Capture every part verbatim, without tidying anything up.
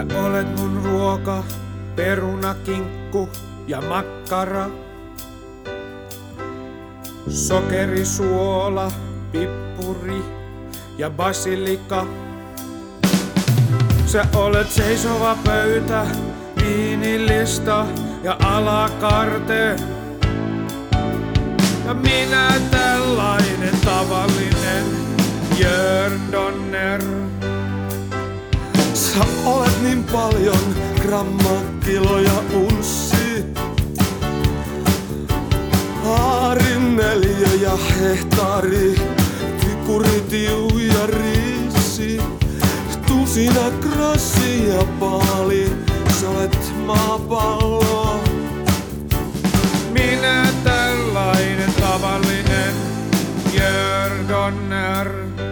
Sä olet mun ruoka, peruna, kinkku ja makkara. Sokeri, suola, pippuri ja basilika. Sä olet seisova pöytä, viinilista ja alakarte. Ja minä tällainen tavallinen Jörn Donner. Sä olet niin paljon gramma, kilo ja unssi. Aarin neliö ja hehtaari, tykuri, tiu ja riisi. Tusina, krossi ja paali, sä olet maapallo. Minä tällainen tavallinen Jörn Donner.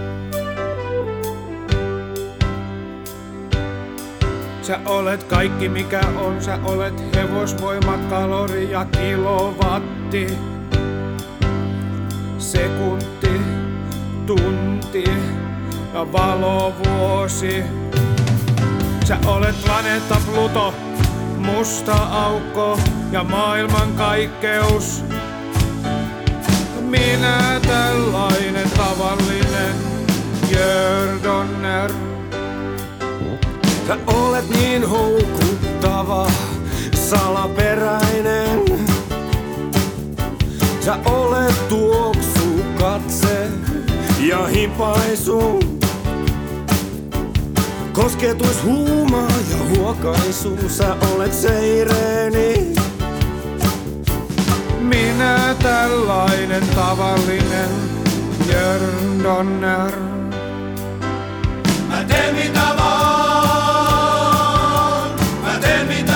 Sä olet kaikki mikä on, sä olet hevosvoima, kalori ja kilowatti. Sekunti, tunti ja valovuosi. Sä olet planeetta Pluto, musta aukko ja maailmankaikkeus. Minä tällainen tavallinen Jörn Donner. Sä olet niin houkuttava, salaperäinen. Sä olet tuoksu, katse ja hipaisu. Kosketus, huuma ja huokaisu. Sä olet seireeni. Minä tällainen tavallinen Jörn Donner. Mä teen mitä vaan, mä teen mitä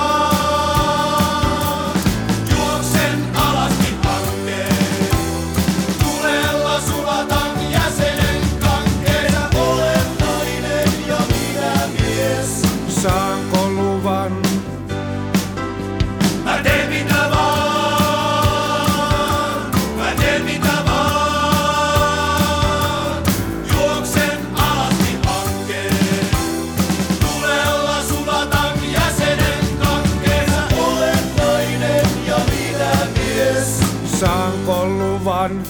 vaan. Juoksen alaskin hankkeen, tulella sulatan jäsenen kankkeen. Sä olet nainen ja minä mies. Saanko luvan? Mä teen mitä vaan, mä teen mitä vaan. Juoksen alaskin hankkeen, tulella sulatan jäsenen kankkeen. Sä olet nainen ja minä mies. Saanko luvan?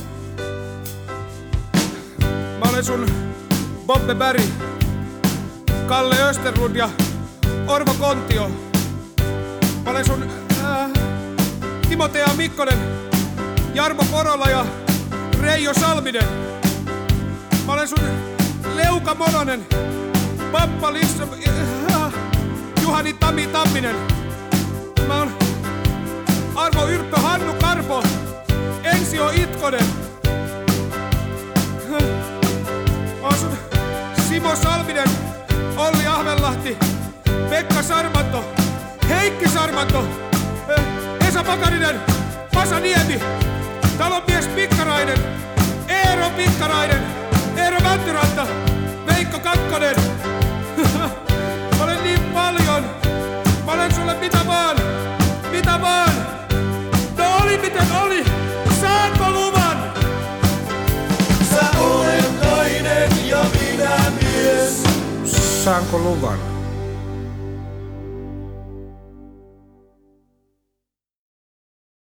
Mä olen sun Bobbe Berg, Kalle Österlund ja Orvo Kontio. Mä olen sun äh, Timotea Mikkonen, Jarmo Porola ja Reijo Salminen. Mä olen sun Leuka Mononen, Pappa Lindström, äh, Juhani Tami Tamminen. Mä oon Arvo Yrttö, Hannu Karpo, Ensio Itkonen. Mä oon sun Simo Salminen, Olli Ahvenlahti, Pekka Sarmanto, Heikki Sarmanto, Esa Pakarinen, Pasa Niemi, talonmies Pikkarainen, Eero Pikkarainen, Eero Mäntyranta, Veikko Kakkonen. Mä olen niin paljon. Mä olen sulle mitä vaan, mitä vaan. No oli miten oli. Saanko luvan? Sä olet nainen ja minä mies. Saanko luvan?